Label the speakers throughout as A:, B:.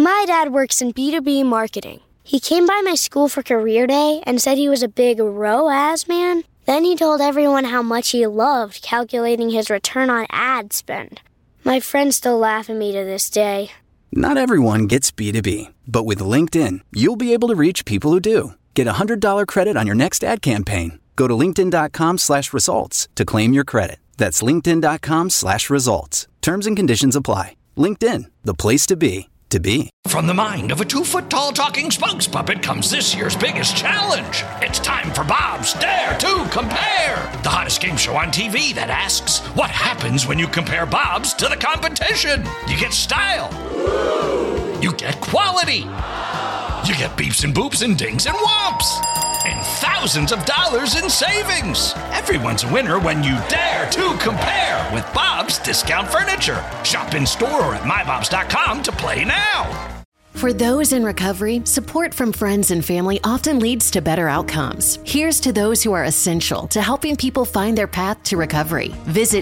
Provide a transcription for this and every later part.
A: My dad works in B2B marketing. He came by my school for career day and said he was a big ROAS man. Then he told everyone how much he loved calculating his return on ad spend. My friends still laugh at me to this day.
B: Not everyone gets B2B, but with LinkedIn, you'll be able to reach people who do. Get a $100 credit on your next ad campaign. Go to linkedin.com/results to claim your credit. That's linkedin.com/results. Terms and conditions apply. LinkedIn, the place to be.
C: From the mind of a 2-foot-tall talking spokes puppet comes this year's biggest challenge. It's time for Bob's Dare to Compare, the hottest game show on TV that asks, what happens when you compare Bob's to the competition? You get style. You get quality. You get beeps and boops and dings and whomps. And thousands of dollars in savings. Everyone's a winner when you dare to compare with Bob's Discount Furniture. Shop in store or at mybobs.com to play now.
D: For those in recovery, support from friends and family often leads to better outcomes. Here's to those who are essential to helping people find their path to recovery. Visit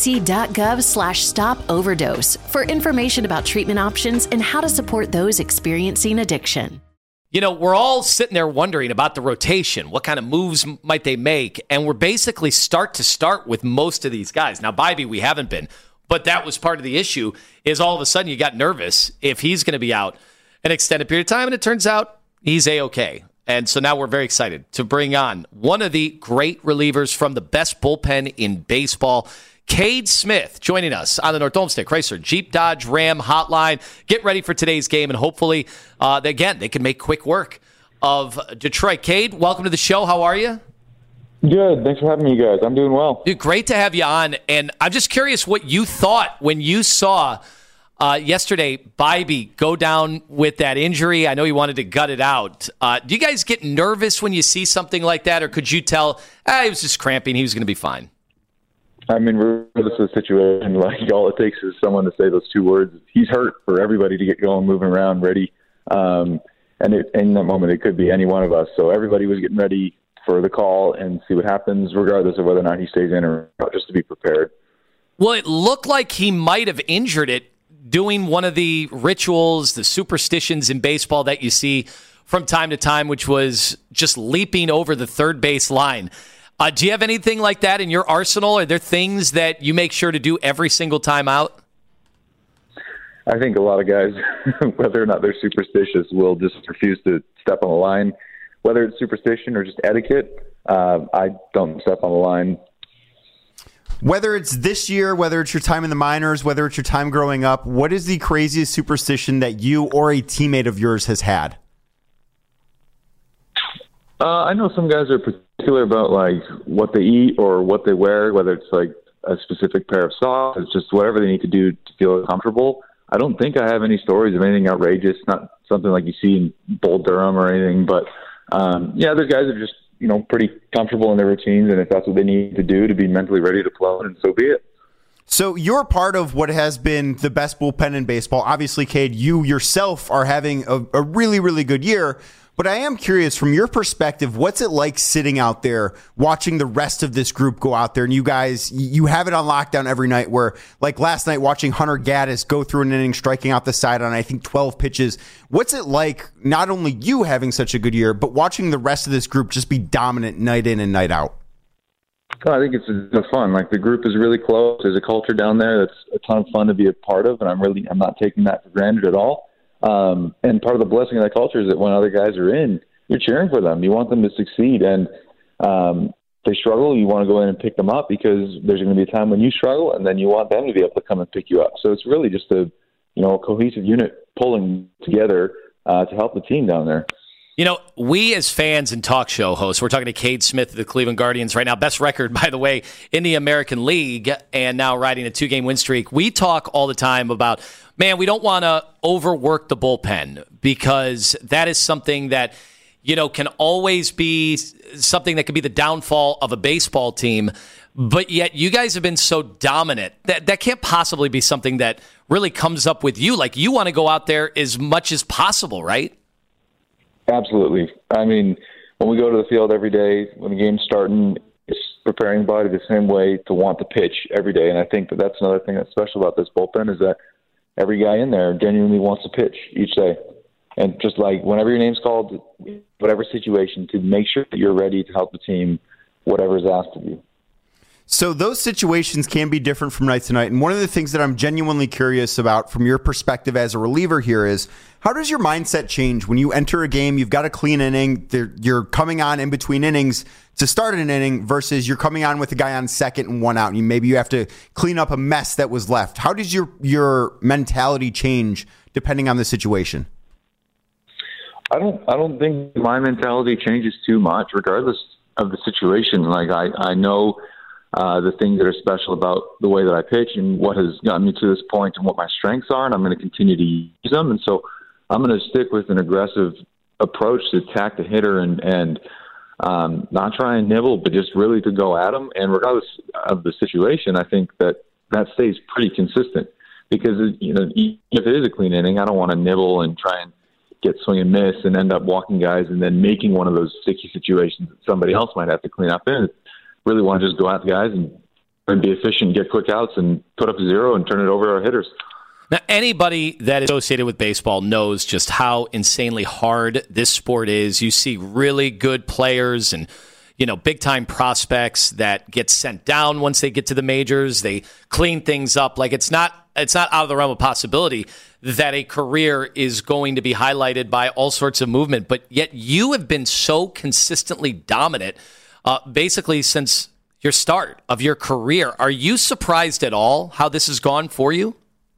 D: cdc.gov/stop-overdose for information about treatment options and how to support those experiencing addiction.
E: You know, we're all sitting there wondering about the rotation. What kind of moves might they make? And we're basically start with most of these guys. Now, Bybee, we haven't been, but that was part of the issue, is all of a sudden you got nervous if he's going to be out an extended period of time, and it turns out he's A-okay. And so now we're very excited to bring on one of the great relievers from the best bullpen in baseball, Cade Smith, joining us on the North Olmsted Chrysler Jeep Dodge Ram hotline. Get ready for today's game, and hopefully, again, they can make quick work of Detroit. Cade, welcome to the show. How are you?
F: Good. Thanks for having me, guys. I'm doing well.
E: Dude, great to have you on. And I'm just curious what you thought when you saw yesterday Bybee go down with that injury. I know he wanted to gut it out. Do you guys get nervous when you see something like that, or could you tell he was just cramping, he was going to be fine?
F: I mean, regardless of the situation, like, all it takes is someone to say those two words. He's hurt, for everybody to get going, moving around, ready. And in that moment, it could be any one of us. So everybody was getting ready for the call and see what happens, regardless of whether or not he stays in or not, just to be prepared.
E: Well, it looked like he might have injured it doing one of the rituals, the superstitions in baseball that you see from time to time, which was just leaping over the third base line. Do you have anything like that in your arsenal? Are there things that you make sure to do every single time out?
F: I think a lot of guys, whether or not they're superstitious, will just refuse to step on the line. Whether it's superstition or just etiquette, I don't step on the line.
G: Whether it's this year, whether it's your time in the minors, whether it's your time growing up, what is the craziest superstition that you or a teammate of yours has had?
F: I know some guys are particular about, like, what they eat or what they wear, whether it's like a specific pair of socks. It's just whatever they need to do to feel comfortable. I don't think I have any stories of anything outrageous, not something like you see in Bull Durham or anything. But, there's guys that are just, pretty comfortable in their routines, and if that's what they need to do to be mentally ready to play, and so be it.
G: So you're part of what has been the best bullpen in baseball. Obviously, Cade, you yourself are having a really, really good year. But I am curious, from your perspective, what's it like sitting out there watching the rest of this group go out there, and you guys, you have it on lockdown every night, where, like last night, watching Hunter Gaddis go through an inning, striking out the side on, I think, 12 pitches. What's it like, not only you having such a good year, but watching the rest of this group just be dominant night in and night out?
F: Oh, I think it's fun. Like, the group is really close. There's a culture down there that's a ton of fun to be a part of, and I'm not taking that for granted at all. And part of the blessing of that culture is that when other guys are in, you're cheering for them. You want them to succeed. And they struggle, you want to go in and pick them up, because there's going to be a time when you struggle, and then you want them to be able to come and pick you up. So it's really just a cohesive unit pulling together to help the team down there.
E: We as fans and talk show hosts, we're talking to Cade Smith of the Cleveland Guardians right now. Best record, by the way, in the American League, and now riding a 2-game win streak. We talk all the time about, man, we don't want to overwork the bullpen, because that is something that, can always be something that could be the downfall of a baseball team. But yet you guys have been so dominant that can't possibly be something that really comes up with you. Like, you want to go out there as much as possible, right?
F: Absolutely. I mean, when we go to the field every day, when the game's starting, it's preparing the body the same way to want to pitch every day. And I think that's another thing that's special about this bullpen, is that every guy in there genuinely wants to pitch each day. And just like whenever your name's called, whatever situation, to make sure that you're ready to help the team, whatever's asked of you.
G: So those situations can be different from night to night. And one of the things that I'm genuinely curious about from your perspective as a reliever here is, how does your mindset change when you enter a game? You've got a clean inning. You're coming on in between innings to start an inning versus you're coming on with a guy on second and one out. And maybe you have to clean up a mess that was left. How does your mentality change depending on the situation?
F: I don't think my mentality changes too much regardless of the situation. Like I know the things that are special about the way that I pitch and what has gotten me to this point and what my strengths are, and I'm going to continue to use them. And so I'm going to stick with an aggressive approach to attack the hitter and not try and nibble, but just really to go at them. And regardless of the situation, I think that stays pretty consistent because, you know, if it is a clean inning, I don't want to nibble and try and get swing and miss and end up walking guys and then making one of those sticky situations that somebody else might have to clean up in. Really want to just go at the guys and be efficient, get quick outs, and put up a zero and turn it over to our hitters.
E: Now, anybody that is associated with baseball knows just how insanely hard this sport is. You see really good players and, you know, big-time prospects that get sent down once they get to the majors. They clean things up. Like, it's not out of the realm of possibility that a career is going to be highlighted by all sorts of movement. But yet you have been so consistently dominant basically since your start of your career. Are you surprised at all how this has gone for you?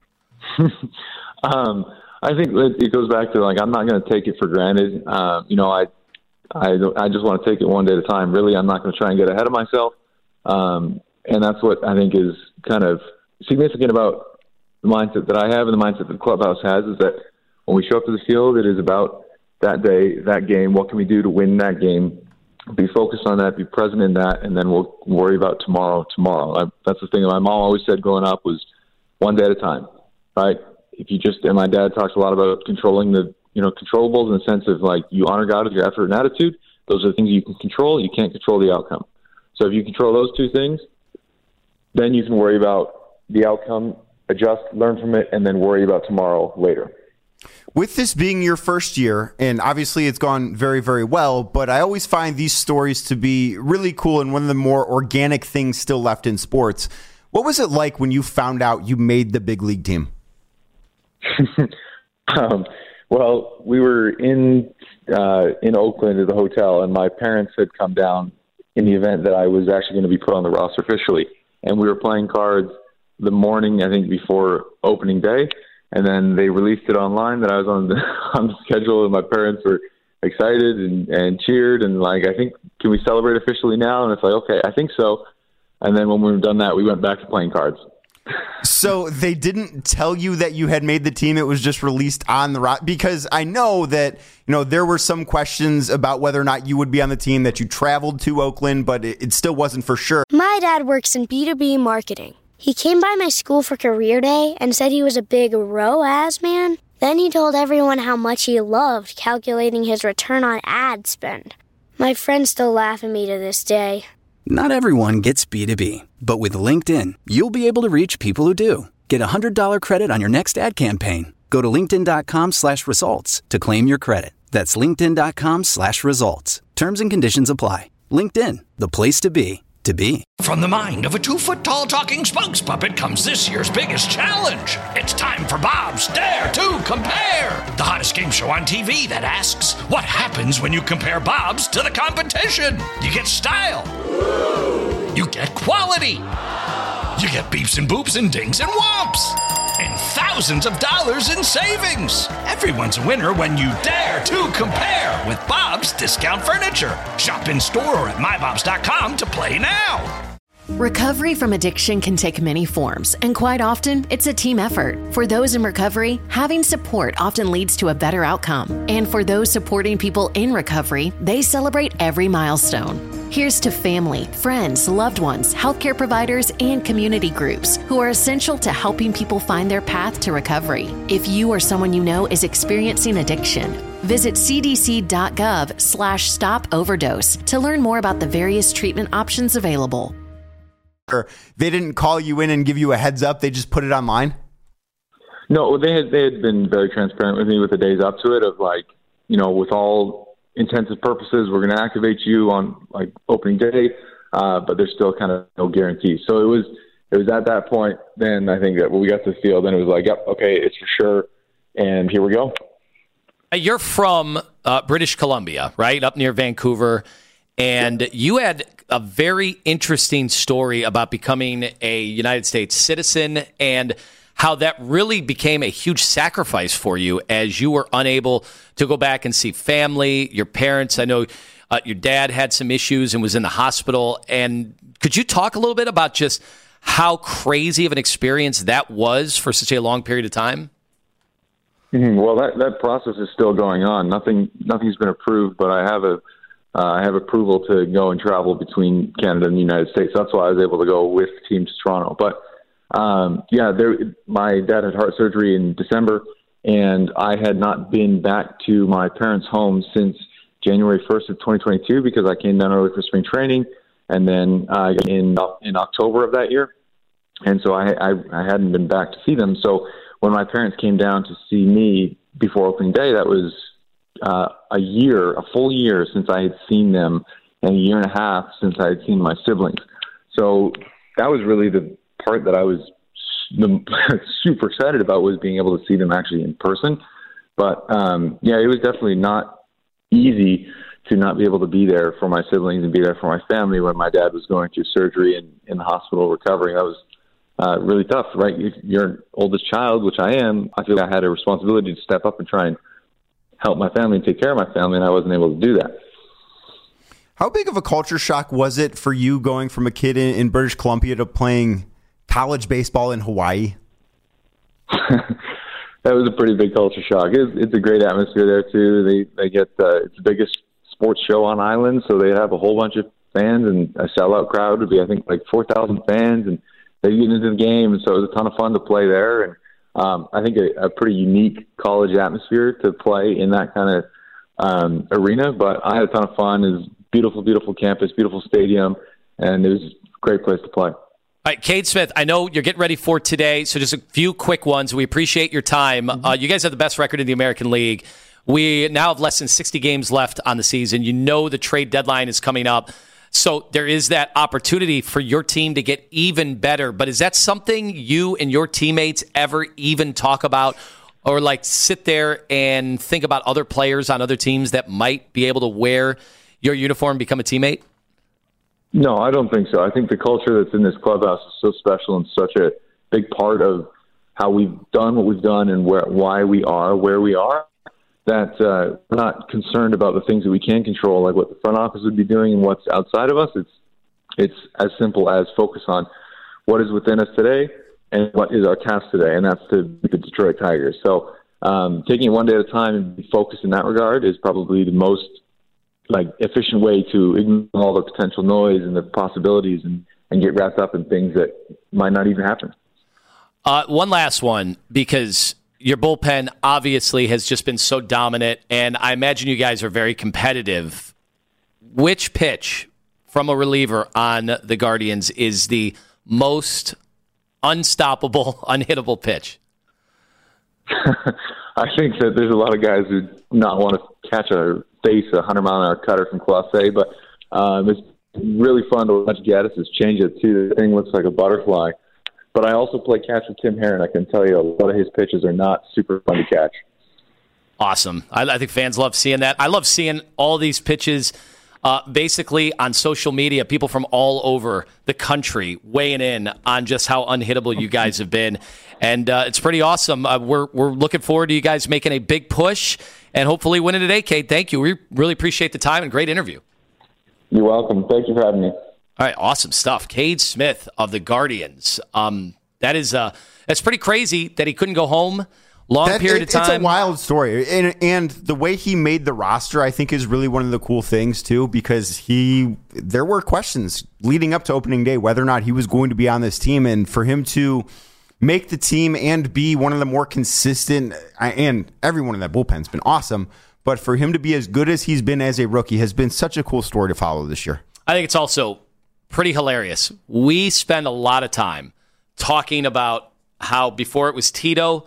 F: I think it goes back to, like, I'm not going to take it for granted. You know, I just want to take it one day at a time. Really, I'm not going to try and get ahead of myself. And that's what I think is kind of significant about the mindset that I have and the mindset that the clubhouse has, is that when we show up to the field, it is about that day, that game. What can we do to win that game? Be focused on that, be present in that, and then we'll worry about tomorrow. That's the thing that my mom always said growing up, was one day at a time, right? And my dad talks a lot about controlling the, you know, controllables in the sense of, like, you honor God with your effort and attitude. Those are the things you can control. You can't control the outcome. So if you control those two things, then you can worry about the outcome, adjust, learn from it, and then worry about tomorrow later.
G: With this being your first year, and obviously it's gone very, very well, but I always find these stories to be really cool and one of the more organic things still left in sports. What was it like when you found out you made the big league team?
F: Well, we were in Oakland at the hotel, and my parents had come down in the event that I was actually going to be put on the roster officially. And we were playing cards the morning, I think, before opening day. And then they released it online that I was on the schedule, and my parents were excited and cheered and, like, I think, can we celebrate officially now? And it's like, okay, I think so. And then when we were done that, we went back to playing cards.
G: So they didn't tell you that you had made the team. It was just released on the roster? Because I know that, you know, there were some questions about whether or not you would be on the team, that you traveled to Oakland, but it still wasn't for sure.
A: My dad works in B2B marketing. He came by my school for career day and said he was a big ROAS man. Then he told everyone how much he loved calculating his return on ad spend. My friends still laugh at me to this day.
B: Not everyone gets B2B, but with LinkedIn, you'll be able to reach people who do. Get a $100 credit on your next ad campaign. Go to linkedin.com/results to claim your credit. That's linkedin.com/results. Terms and conditions apply. LinkedIn, the place to be.
C: From the mind of a 2-foot-tall talking spokes puppet comes this year's biggest challenge. It's time for Bob's Dare to Compare, the hottest game show on TV that asks, what happens when you compare Bob's to the competition? You get style. You get quality. You get beeps and boops and dings and whomps. And thousands of dollars in savings. Everyone's a winner when you dare to compare with Bob's Discount Furniture. Shop in store or at mybobs.com to play now.
D: Recovery from addiction can take many forms, and quite often, it's a team effort. For those in recovery, having support often leads to a better outcome. And for those supporting people in recovery, they celebrate every milestone. Here's to family, friends, loved ones, healthcare providers, and community groups who are essential to helping people find their path to recovery. If you or someone you know is experiencing addiction, visit cdc.gov/stop-overdose to learn more about the various treatment options available.
G: They didn't call you in and give you a heads up. They just put it online?
F: No, they had been very transparent with me with the days up to it of like, with all intensive purposes, we're going to activate you on like opening day, but there's still kind of no guarantee. So it was at that point, then I think that when we got to the field, then it was like, yep, okay, it's for sure, and here we go.
E: You're from British Columbia, right, up near Vancouver, and you had a very interesting story about becoming a United States citizen and how that really became a huge sacrifice for you as you were unable to go back and see family, your parents. I know your dad had some issues and was in the hospital. And could you talk a little bit about just how crazy of an experience that was for such a long period of time?
F: Mm-hmm. Well, that process is still going on. Nothing's been approved, but I have approval to go and travel between Canada and the United States. That's why I was able to go with Team Toronto. But my dad had heart surgery in December, and I had not been back to my parents' home since January 1st of 2022 because I came down early for spring training, and then in October of that year, and so I hadn't been back to see them. So when my parents came down to see me before opening day, that was a full year since I had seen them, and a year and a half since I had seen my siblings. So that was really the part that I was super excited about, was being able to see them actually in person. But it was definitely not easy to not be able to be there for my siblings and be there for my family when my dad was going through surgery and in the hospital recovering. That was really tough, right? You're an oldest child, which I am. I feel like I had a responsibility to step up and try and help my family and take care of my family, and I wasn't able to do that.
G: How big of a culture shock was it for you going from a kid in British Columbia to playing college baseball in Hawaii?
F: That was a pretty big culture shock. It's a great atmosphere there too. They get it's the biggest sports show on island, so they have a whole bunch of fans, and a sellout crowd would be, I think, like 4,000 fans, and they get into the game, and so it was a ton of fun to play there. And I think a pretty unique college atmosphere to play in that kind of arena. But I had a ton of fun. It was beautiful, beautiful campus, beautiful stadium, and it was a great place to play.
E: All right, Cade Smith, I know you're getting ready for today, so just a few quick ones. We appreciate your time. You guys have the best record in the American League. We now have less than 60 games left on the season. You know the trade deadline is coming up, so there is that opportunity for your team to get even better. But is that something you and your teammates ever even talk about, or like sit there and think about other players on other teams that might be able to wear your uniform and become a teammate?
F: No, I don't think so. I think the culture that's in this clubhouse is so special and such a big part of how we've done what we've done and why we are where we are, that we're not concerned about the things that we can control, like what the front office would be doing and what's outside of us. It's as simple as focus on what is within us today and what is our task today, and that's to beat the Detroit Tigers. So taking it one day at a time and be focused in that regard is probably the most efficient way to ignore all the potential noise and the possibilities and get wrapped up in things that might not even happen.
E: One last one, because your bullpen obviously has just been so dominant, and I imagine you guys are very competitive. Which pitch from a reliever on the Guardians is the most unstoppable, unhittable pitch?
F: I think that there's a lot of guys who not want to catch a 100-mile-an-hour cutter from Class A, but it's really fun to watch Gaddis' change it too. The thing looks like a butterfly. But I also play catch with Tim Herron. I can tell you a lot of his pitches are not super fun to catch.
E: Awesome. I think fans love seeing that. I love seeing all these pitches basically on social media, people from all over the country weighing in on just how unhittable you guys have been. And it's pretty awesome. We're looking forward to you guys making a big push and hopefully winning today, Cade. Thank you. We really appreciate the time and great interview.
F: You're welcome. Thank you for having me.
E: All right, awesome stuff. Cade Smith of the Guardians. That's pretty crazy that he couldn't go home. Period of time.
G: It's a wild story. And the way he made the roster, I think, is really one of the cool things, too, because there were questions leading up to opening day whether or not he was going to be on this team. And for him to make the team and be one of the more consistent, and everyone in that bullpen's been awesome, but for him to be as good as he's been as a rookie has been such a cool story to follow this year.
E: I think it's also pretty hilarious. We spend a lot of time talking about how before it was Tito,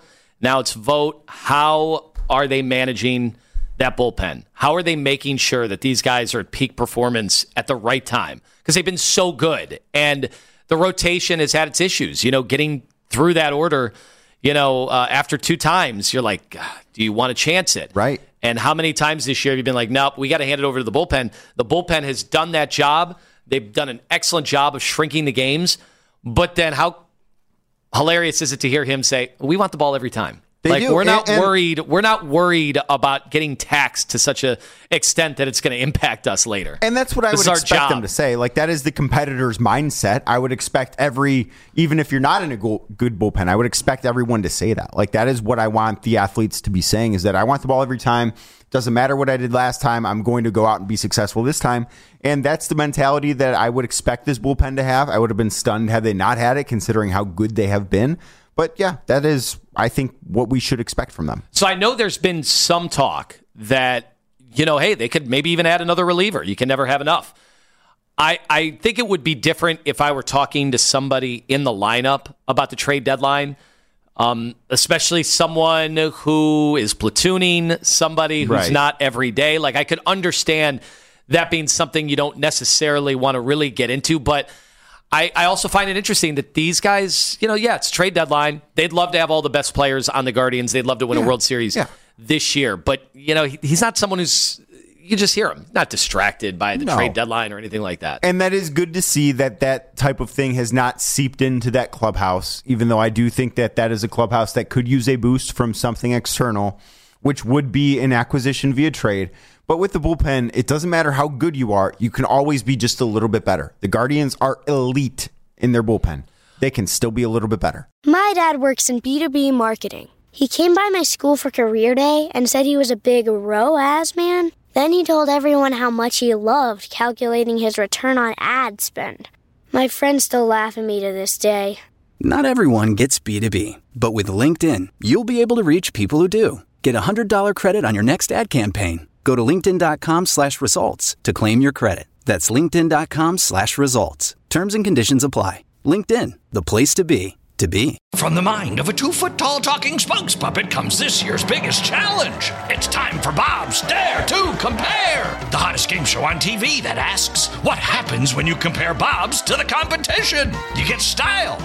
E: Now it's vote. How are they managing that bullpen? How are they making sure that these guys are at peak performance at the right time? Because they've been so good. And the rotation has had its issues. Getting through that order, after 2 times, you're like, do you want to chance it?
G: Right.
E: And how many times this year have you been like, nope, we got to hand it over to the bullpen? The bullpen has done that job. They've done an excellent job of shrinking the games. But then how hilarious is it to hear him say, we want the ball every time? We're not worried. We're not worried about getting taxed to such an extent that it's going to impact us later.
G: And that's what I would expect them to say. That is the competitor's mindset. I would expect even if you're not in a good bullpen, I would expect everyone to say that. That is what I want the athletes to be saying, is that I want the ball every time. Doesn't matter what I did last time. I'm going to go out and be successful this time. And that's the mentality that I would expect this bullpen to have. I would have been stunned had they not had it, considering how good they have been. But yeah, that is, I think, what we should expect from them.
E: So I know there's been some talk that, hey, they could maybe even add another reliever. You can never have enough. I think it would be different if I were talking to somebody in the lineup about the trade deadline, especially someone who is platooning, somebody who's not every day. I could understand that being something you don't necessarily want to really get into, but I also find it interesting that these guys, it's trade deadline. They'd love to have all the best players on the Guardians. They'd love to win a World Series this year. But, he's not someone who's, you just hear him, not distracted by the trade deadline or anything like that.
G: And that is good to see that type of thing has not seeped into that clubhouse, even though I do think that is a clubhouse that could use a boost from something external, which would be an acquisition via trade. But with the bullpen, it doesn't matter how good you are. You can always be just a little bit better. The Guardians are elite in their bullpen. They can still be a little bit better.
A: My dad works in B2B marketing. He came by my school for career day and said he was a big ROAS man. Then he told everyone how much he loved calculating his return on ad spend. My friends still laugh at me to this day.
B: Not everyone gets B2B, but with LinkedIn, you'll be able to reach people who do. Get a $100 credit on your next ad campaign. Go to linkedin.com/results to claim your credit. That's linkedin.com/results. Terms and conditions apply. LinkedIn, the place to be, to be.
C: From the mind of a 2-foot-tall talking spokes puppet comes this year's biggest challenge. It's time for Bob's Dare to Compare, the hottest game show on TV that asks, what happens when you compare Bob's to the competition? You get style.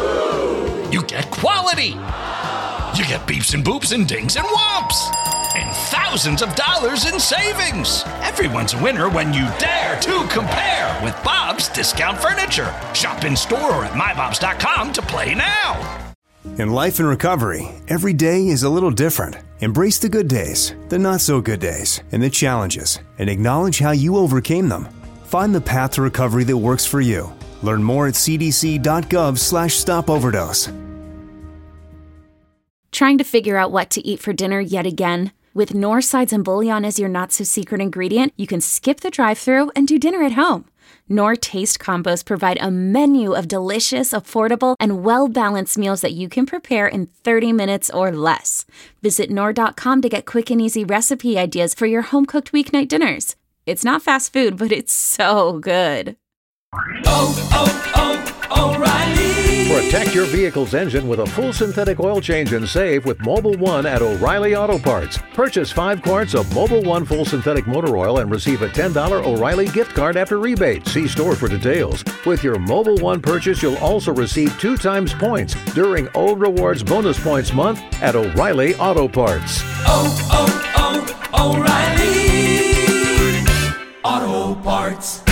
C: You get quality. You get beeps and boops and dings and whomps. And thousands of dollars in savings. Everyone's a winner when you dare to compare with Bob's Discount Furniture. Shop in store or at mybobs.com to play now.
H: In life and recovery, every day is a little different. Embrace the good days, the not so good days, and the challenges, and acknowledge how you overcame them. Find the path to recovery that works for you. Learn more at cdc.gov/stopoverdose.
I: Trying to figure out what to eat for dinner yet again? With Knorr sides and bouillon as your not-so-secret ingredient, you can skip the drive-thru and do dinner at home. Knorr Taste Combos provide a menu of delicious, affordable, and well-balanced meals that you can prepare in 30 minutes or less. Visit Knorr.com to get quick and easy recipe ideas for your home-cooked weeknight dinners. It's not fast food, but it's so good.
J: O'Reilly. Protect your vehicle's engine with a full synthetic oil change and save with Mobil 1 at O'Reilly Auto Parts. Purchase 5 quarts of Mobil 1 full synthetic motor oil and receive a $10 O'Reilly gift card after rebate. See store for details. With your Mobil 1 purchase, you'll also receive 2 times points during O Rewards Bonus Points Month at O'Reilly Auto Parts.
K: O'Reilly Auto Parts.